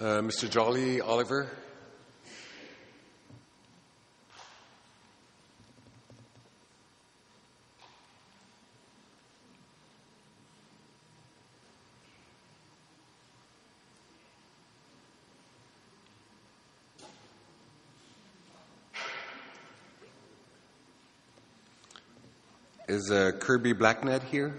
Mr. Jolly Oliver. Is Kirby Blacknett here?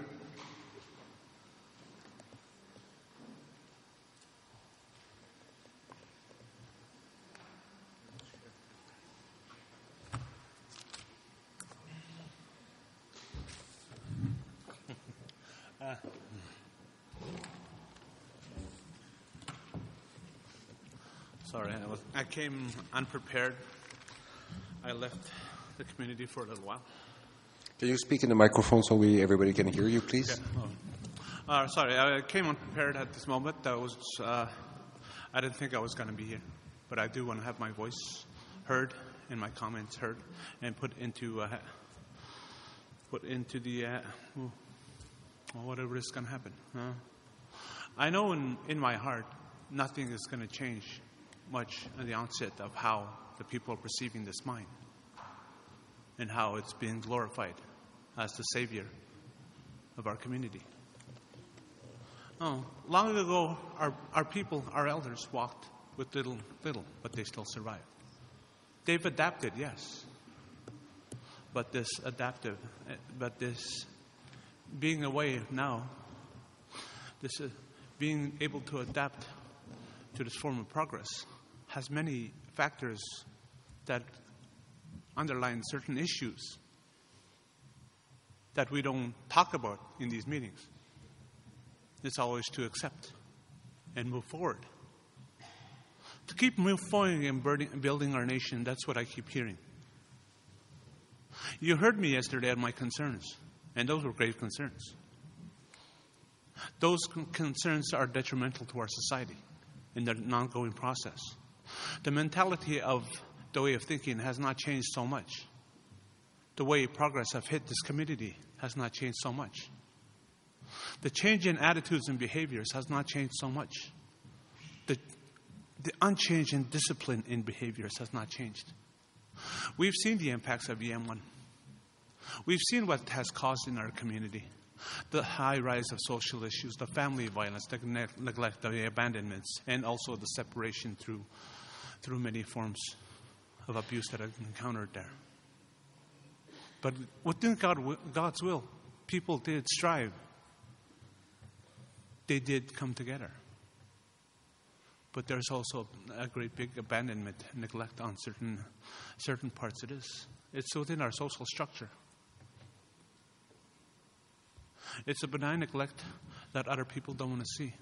Sorry, I came unprepared. I left the community for a little while. Can you speak in the microphone so everybody can hear you, please? Okay. Sorry, I came unprepared at this moment. I didn't think I was going to be here, but I do want to have my voice heard and my comments heard and put into the whatever is going to happen. I know in my heart nothing is going to change much at the onset of how the people are perceiving this mine and how it's being glorified as the savior of our community. Long ago, our people, our elders, walked with little, but they still survived. They've adapted, yes. But this being away now, this being able to adapt to this form of progress has many factors that underline certain issues that we don't talk about in these meetings. It's always to accept and move forward. To keep moving forward and building our nation, that's what I keep hearing. You heard me yesterday on my concerns, and those were grave concerns. Those concerns are detrimental to our society in the ongoing process. The mentality of the way of thinking has not changed so much. The way progress have hit this community has not changed so much. The change in attitudes and behaviors has not changed so much. The unchanged in discipline in behaviors has not changed. We've seen the impacts of EM1. We've seen what it has caused in our community. The high rise of social issues, the family violence, the neglect, the abandonments, and also the separation through many forms of abuse that I've encountered there. But within God's will, people did strive. They did come together. But there's also a great big abandonment, neglect on certain parts of this. It's within our social structure. It's a benign neglect that other people don't want to see.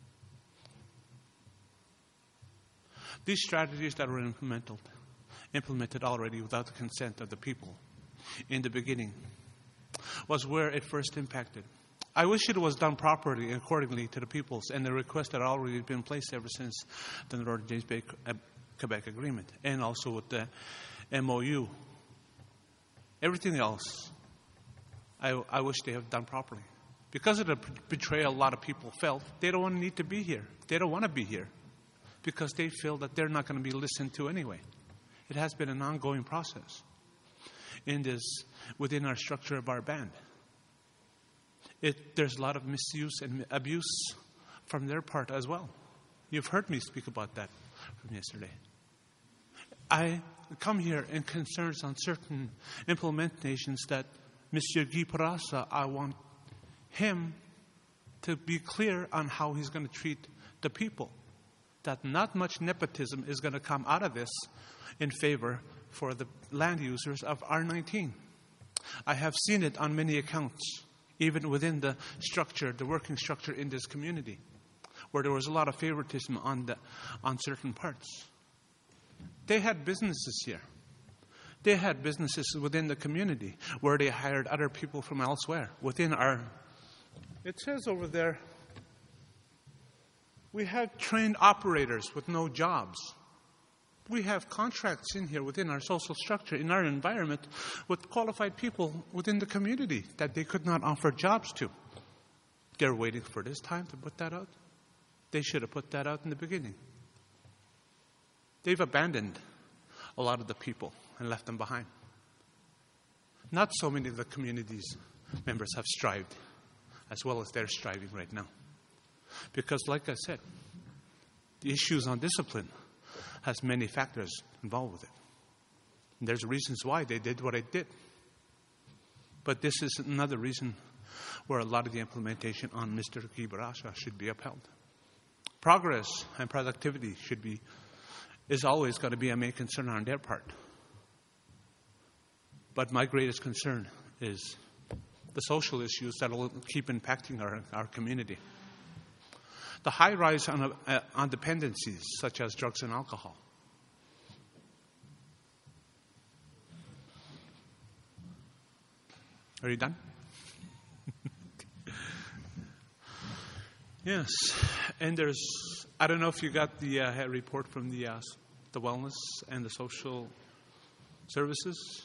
These strategies that were implemented already without the consent of the people in the beginning was where it first impacted. I wish it was done properly and accordingly to the peoples and the request that had already been placed ever since the Northern James Bay Quebec Agreement and also with the MOU. Everything else, I wish they have done properly. Because of the betrayal a lot of people felt, they don't need to be here. They don't want to be here because they feel that they're not going to be listened to anyway. It has been an ongoing process within our structure of our band. There's a lot of misuse and abuse from their part as well. You've heard me speak about that from yesterday. I come here in concerns on certain implementations that Mr. Guy Perasa, I want him to be clear on how he's going to treat the people. That not much nepotism is going to come out of this in favor for the land users of R19. I have seen it on many accounts, even within the structure, the working structure in this community, where there was a lot of favoritism on certain parts. They had businesses here. They had businesses within the community where they hired other people from elsewhere within our... It says over there, we have trained operators with no jobs. We have contracts in here within our social structure, in our environment, with qualified people within the community that they could not offer jobs to. They're waiting for this time to put that out. They should have put that out in the beginning. they've abandoned a lot of the people and left them behind. Not so many of the community's members have strived as well as they're striving right now. Because, like I said, the issues on discipline has many factors involved with it. And there's reasons why they did what they did. But this is another reason where a lot of the implementation on Mr. Guy Bourassa should be upheld. Progress and productivity is always going to be a main concern on their part. But my greatest concern is the social issues that will keep impacting our community. The high rise on dependencies, such as drugs and alcohol. Are you done? Yes. And I don't know if you got the report from the wellness and the social services.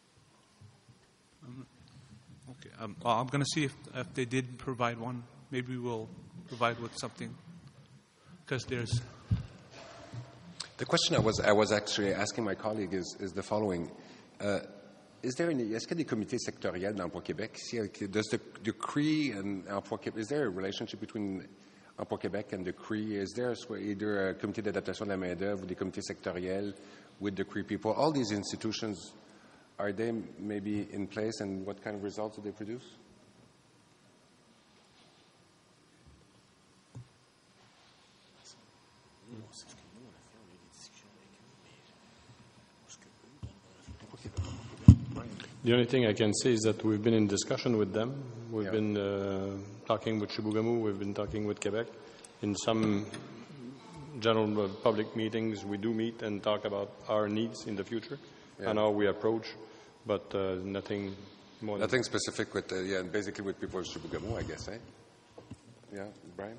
Okay. Well, I'm going to see if they did provide one. Maybe we'll provide with something. Because there's... The question I was actually asking my colleague is the following. Est-ce qu'il y a des comités sectoriels d'Emploi Québec? Does the CRI and Emploi Québec, is there a relationship between Emploi Québec and the CRI? Is there either a comité d'adaptation de la main-d'œuvre or des comités sectoriels with the CRI people? All these institutions, are they maybe in place, and what kind of results do they produce? The only thing I can say is that we've been in discussion with them. We've been talking with Chibougamau. We've been talking with Quebec. In some general public meetings, we do meet and talk about our needs in the future and how we approach, but nothing more. Nothing specific with, basically with people of Chibougamau, I guess, eh? Yeah, Brian?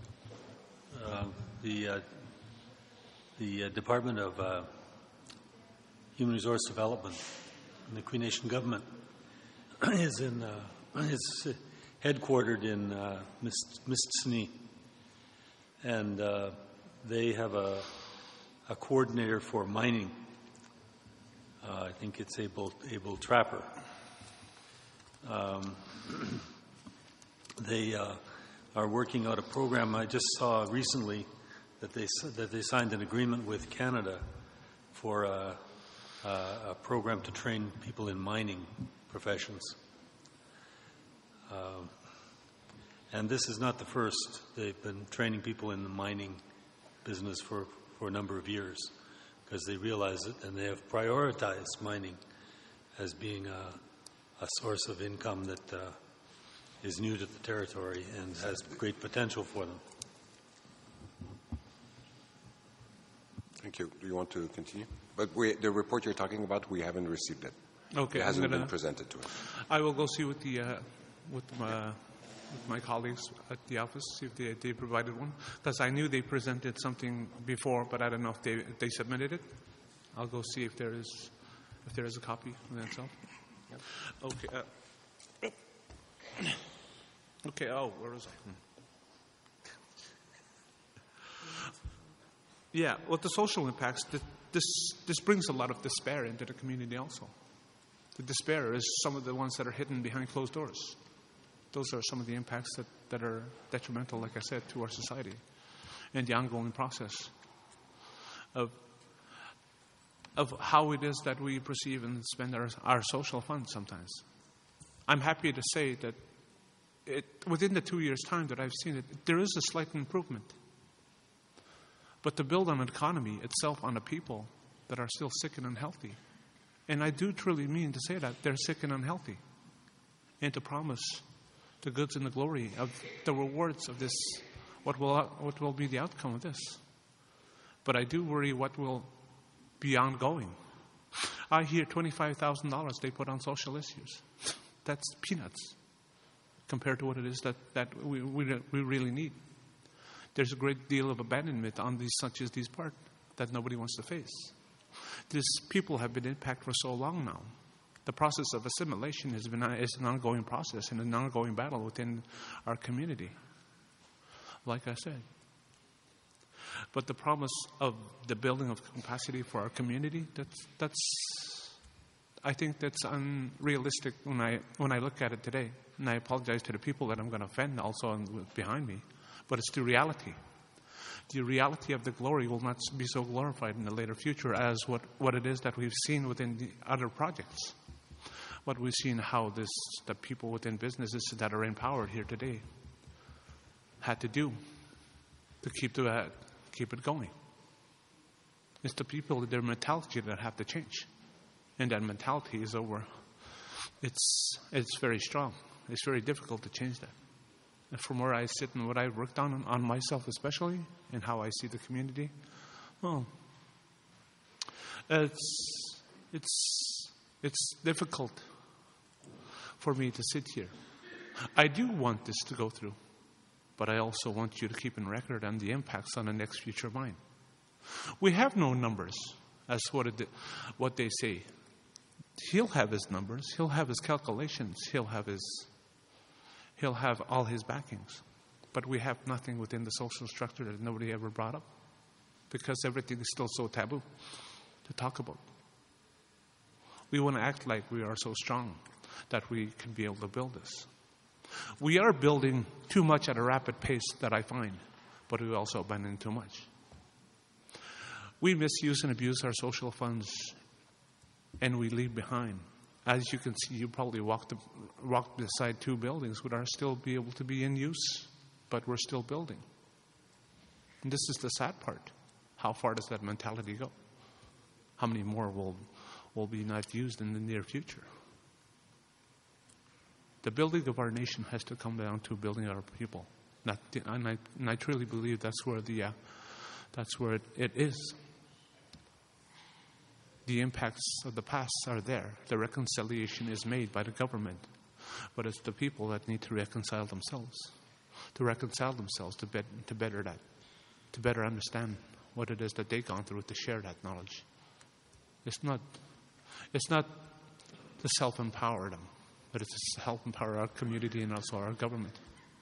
The Department of Human Resource Development and the Cree Nation government is headquartered in Mistassini, and they have a coordinator for mining. I think it's Abel Trapper. They are working out a program. I just saw recently that they signed an agreement with Canada for a program to train people in mining professions. And this is not the first. They've been training people in the mining business for a number of years because they realize it, and they have prioritized mining as being a source of income that is new to the territory and has great potential for them. Thank you. Do you want to continue? But the report you're talking about, we haven't received it. Okay. It hasn't been presented to us. I will go see with my colleagues at the office, see if they provided one. Because I knew they presented something before, but I don't know if they submitted it. I'll go see if there is a copy of that itself. Yep. Okay. Okay. Oh, where was I? Yeah. With the social impacts, this brings a lot of despair into the community also. The despair is some of the ones that are hidden behind closed doors. Those are some of the impacts that are detrimental, like I said, to our society and the ongoing process of how it is that we perceive and spend our social funds sometimes. I'm happy to say that within the 2 years' time that I've seen it, there is a slight improvement. But to build an economy itself on a people that are still sick and unhealthy, and I do truly mean to say that they're sick and unhealthy, and to promise the goods and the glory of the rewards of this, what will be the outcome of this. But I do worry what will be ongoing. I hear $25,000 they put on social issues. That's peanuts compared to what it is that we really need. There's a great deal of abandonment on these, such as these parts, that nobody wants to face. These people have been impacted for so long now. The process of assimilation is an ongoing process and an ongoing battle within our community. Like I said, But the promise of the building of capacity for our community, I think that's unrealistic when I look at it today. And I apologize to the people that I'm going to offend also behind me. But it's the reality. The reality of the glory will not be so glorified in the later future as what it is that we've seen within the other projects. What we've seen how the people within businesses that are empowered here today had to do to keep it going. It's the people, their mentality that have to change. And that mentality is over. It's very strong. It's very difficult to change that. And from where I sit and what I've worked on myself especially, and how I see the community, well, it's difficult for me to sit here. I do want this to go through, but I also want you to keep in record on the impacts on the next future mine. We have no numbers as what they say. He'll have his numbers. He'll have his calculations. He'll have all his backings. But we have nothing within the social structure that nobody ever brought up because everything is still so taboo to talk about. We want to act like we are so strong that we can be able to build this. We are building too much at a rapid pace that I find, but we also abandon too much. We misuse and abuse our social funds, and we leave behind. As you can see, you probably walked beside two buildings that are still be able to be in use, but we're still building. And this is the sad part. How far does that mentality go? How many more will be not used in the near future? The building of our nation has to come down to building our people. And I truly believe that's where it is. The impacts of the past are there. The reconciliation is made by the government. But it's the people that need to reconcile themselves. To better understand what it is that they've gone through, to share that knowledge. It's not to self-empower them, but it's to help empower our community and also our government.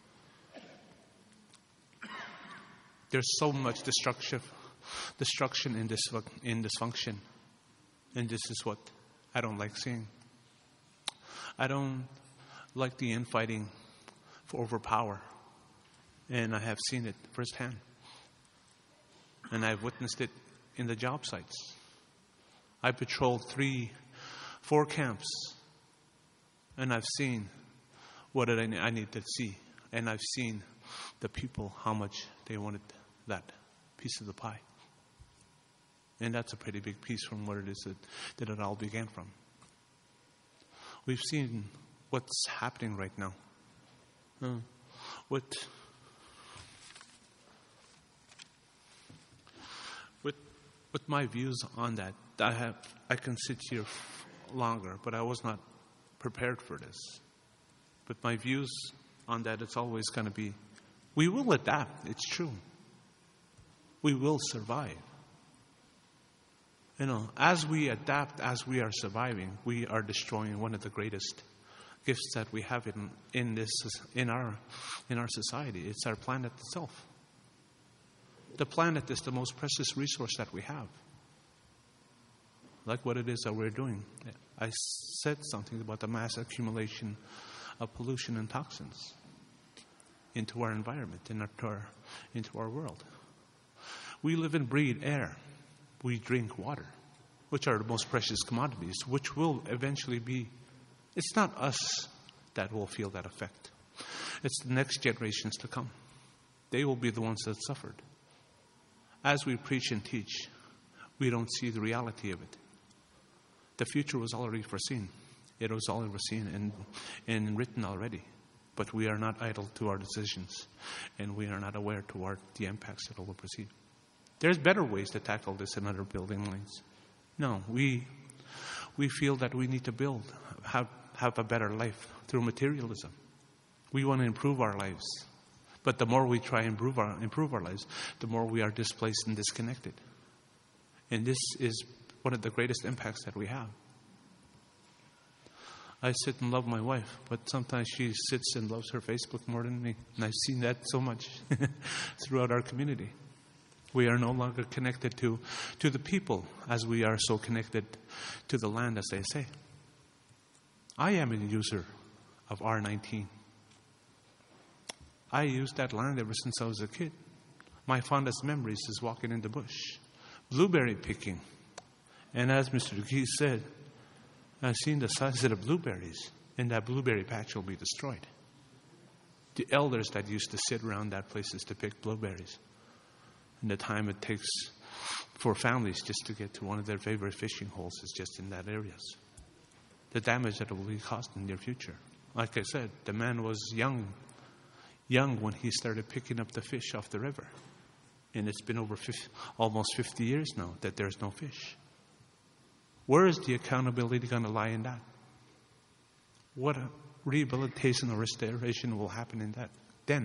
There's so much destruction in dysfunction. And this is what I don't like seeing. I don't like the infighting over power. And I have seen it firsthand. And I've witnessed it in the job sites. I patrolled 4 camps. And I've seen what I need to see. And I've seen the people, how much they wanted that piece of the pie. And that's a pretty big piece from where it is that it all began from. We've seen what's happening right now. With my views on that, I can sit here longer, but I was not prepared for this. But my views on that, it's always going to be, we will adapt, it's true. We will survive. As we adapt, as we are surviving, we are destroying one of the greatest gifts that we have in our society. It's our planet itself. The planet is the most precious resource that we have. Like what it is that we're doing. I said something about the mass accumulation of pollution and toxins into our environment, into our world. We live and breathe air. We drink water, which are the most precious commodities, which will eventually be, it's not us that will feel that effect. It's the next generations to come. They will be the ones that suffered. As we preach and teach, we don't see the reality of it. The future was already foreseen. It was already foreseen and written already. But we are not idle to our decisions, and we are not aware toward the impacts that it will proceed. There's better ways to tackle this in other building lines. No, we feel that we need to build, have a better life through materialism. We want to improve our lives. But the more we try and improve our lives, the more we are displaced and disconnected. And this is one of the greatest impacts that we have. I sit and love my wife, but sometimes she sits and loves her Facebook more than me. And I've seen that so much throughout our community. We are no longer connected to the people as we are so connected to the land, as they say. I am a user of R19. I used that land ever since I was a kid. My fondest memories is walking in the bush, blueberry picking. And as Mr. Duguay said, I've seen the size of the blueberries, and that blueberry patch will be destroyed. The elders that used to sit around that places to pick blueberries, and the time it takes for families just to get to one of their favorite fishing holes is just in that areas. The damage that it will be caused in the near future. Like I said, the man was young when he started picking up the fish off the river. And it's been over almost 50 years now that there's no fish. Where is the accountability going to lie in that? What rehabilitation or restoration will happen in that then?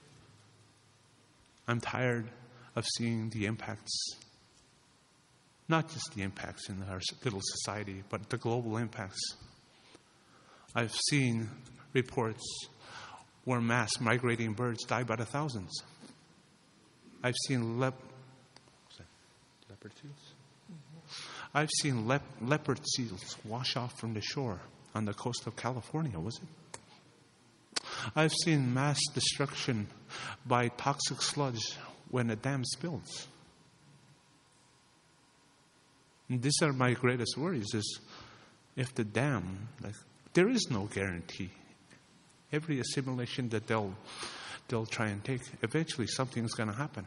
I'm tired of seeing the impacts, not just the impacts in our little society, but the global impacts. I've seen reports where mass migrating birds die by the thousands. I've seen leopard seals? I've seen leopard seals wash off from the shore on the coast of California, was it? I've seen mass destruction by toxic sludge when a dam spills. And these are my greatest worries, is if the dam, there is no guarantee. Every assimilation that they'll try and take, eventually something's going to happen.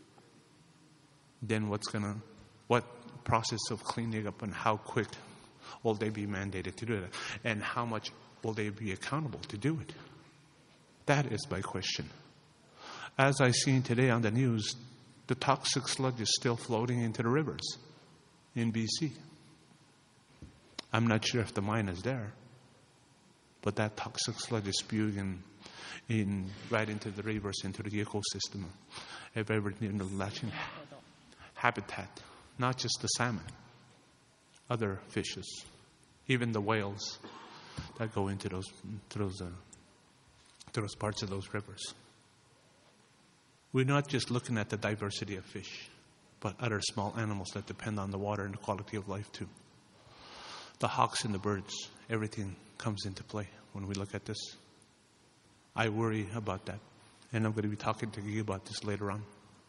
Then what process of cleaning up and how quick will they be mandated to do it? And how much will they be accountable to do it? That is my question. As I seen today on the news, the toxic sludge is still floating into the rivers in BC. I'm not sure if the mine is there, but that toxic sludge is spewing right into the rivers, into the ecosystem of everything, the latching habitat, not just the salmon, other fishes, even the whales that go into those parts of those rivers. We're not just looking at the diversity of fish, but other small animals that depend on the water and the quality of life too. The hawks and the birds, everything comes into play when we look at this. I worry about that, and I'm going to be talking to you about this later on.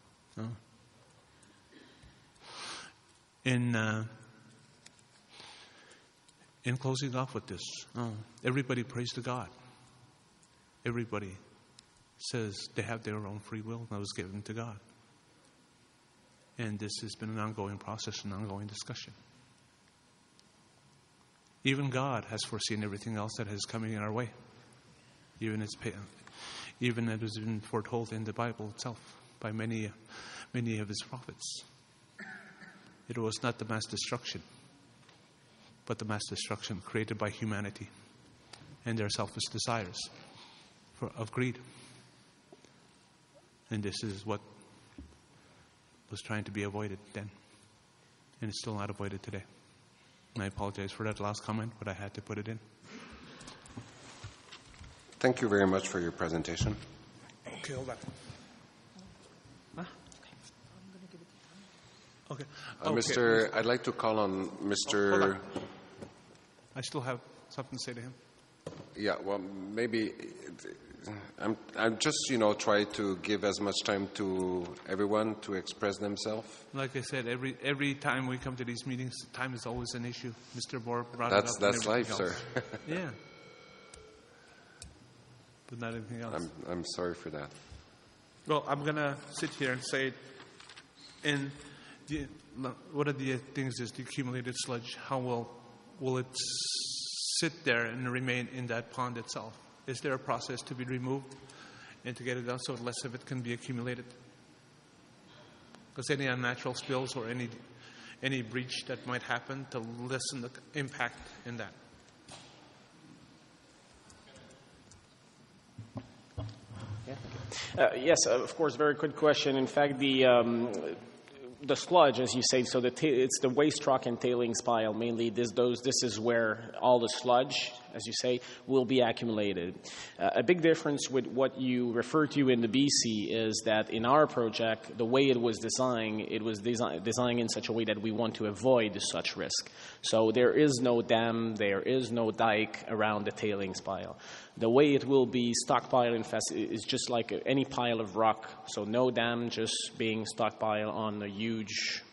In closing off with this, everybody prays to God. Everybody says they have their own free will that was given to God. And this has been an ongoing process, an ongoing discussion. Even God has foreseen everything else that is coming in our way. Even as it has been foretold in the Bible itself by many of His prophets. It was not the mass destruction, but the mass destruction created by humanity and their selfish desires of greed. And this is what was trying to be avoided then. And it's still not avoided today. And I apologize for that last comment, but I had to put it in. Thank you very much for your presentation. Okay, hold on. Huh? Okay. Mr. I'd like to call on Mr. Hold on. I still have something to say to him. Yeah, well, maybe I'm just, try to give as much time to everyone to express themselves. Like I said, every time we come to these meetings, time is always an issue. Mr. Bohr brought it up. That's life, else. Sir. Yeah. But not anything else. I'm sorry for that. Well, I'm going to sit here and say, one of the things is the accumulated sludge. How will it sit there and remain in that pond itself? Is there a process to be removed and to get it done so less of it can be accumulated? Because any unnatural spills or any breach that might happen to lessen the impact in that. Yes, of course, very good question. In fact, the sludge, as you say, so it's the waste rock and tailings pile mainly. This is where all the sludge, as you say, will be accumulated. A big difference with what you refer to in the BC is that in our project, the way it was designed in such a way that we want to avoid such risk. So there is no dam, there is no dike around the tailings pile. The way it will be stockpiled is just like any pile of rock. So no dam, just being stockpiled on a huge,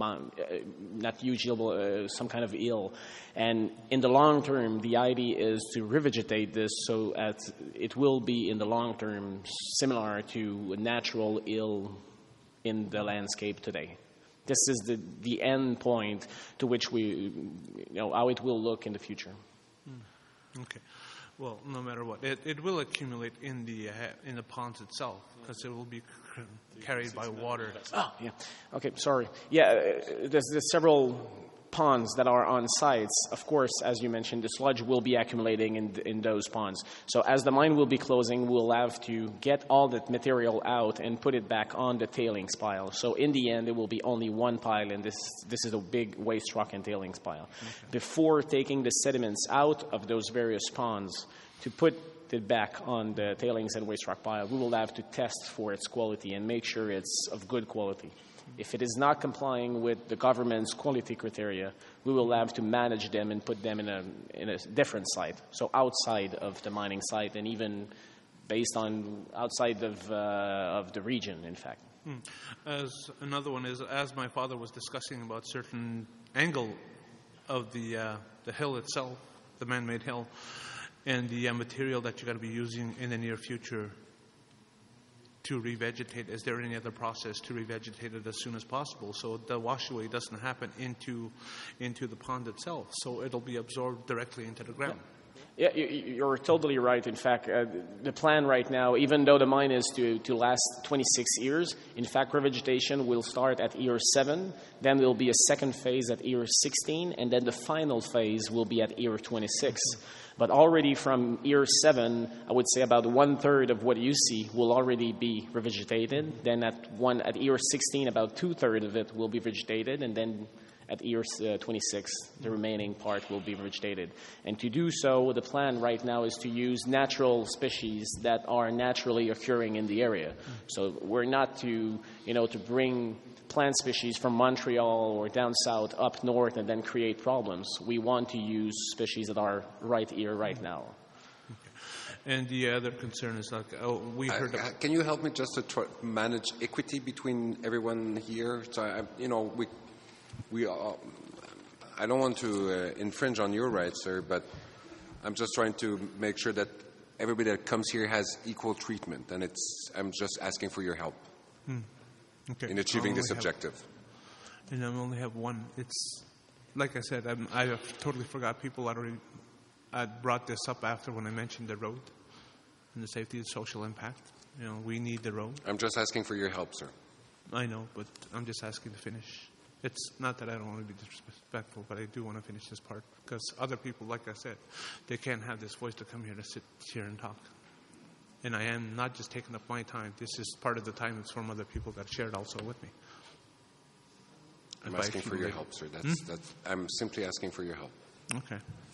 not huge hill, some kind of hill. And in the long term, the idea is to revegetate this so that it will be in the long term similar to a natural hill in the landscape today. This is the end point to which how it will look in the future. Okay. Well, no matter what, it will accumulate in the ponds itself because it will be carried by water. Oh, yeah. Okay, sorry. Yeah, there's several ponds that are on sites. Of course, as you mentioned, the sludge will be accumulating in those ponds. So as the mine will be closing, we'll have to get all that material out and put it back on the tailings pile. So in the end, there will be only one pile, and this is a big waste rock and tailings pile. Okay. Before taking the sediments out of those various ponds to put it back on the tailings and waste rock pile, we will have to test for its quality and make sure it's of good quality. If it is not complying with the government's quality criteria, we will have to manage them and put them in a different site, so outside of the mining site and even based on outside of the region, in fact. As another one is, as my father was discussing about certain angle of the hill itself, the man-made hill, and the material that you're going to be using in the near future to revegetate. Is there any other process to revegetate it as soon as possible so the wash away doesn't happen into the pond itself, so it'll be absorbed directly into the ground? Yeah, you're totally right. In fact, the plan right now, even though the mine is to last 26 years, in fact, revegetation will start at year 7, then there will be a second phase at year 16, and then the final phase will be at year 26. But already from year 7, I would say about 1/3 of what you see will already be revegetated. Then at year 16, about 2/3 of it will be vegetated, and then at year 26, the remaining part will be vegetated. And to do so, the plan right now is to use natural species that are naturally occurring in the area. So we're not to bring plant species from Montreal or down south up north and then create problems. We want to use species that are right here, right now. Okay. And the other concern is we heard. Can you help me just to try manage equity between everyone here? So I don't want to infringe on your rights, sir, but I'm just trying to make sure that everybody that comes here has equal treatment, and I'm just asking for your help. Okay. In achieving this objective. And I only have one. It's like I said, I totally forgot. People already brought this up after when I mentioned the road and the safety and social impact. We need the road. I'm just asking for your help, sir. I know, but I'm just asking to finish. It's not that I don't want to be disrespectful, but I do want to finish this part because other people, like I said, they can't have this voice to come here to sit here and talk. And I am not just taking up my time. This is part of the time that's from other people that shared also with me. I'm asking for your help, sir. I'm simply asking for your help. Okay.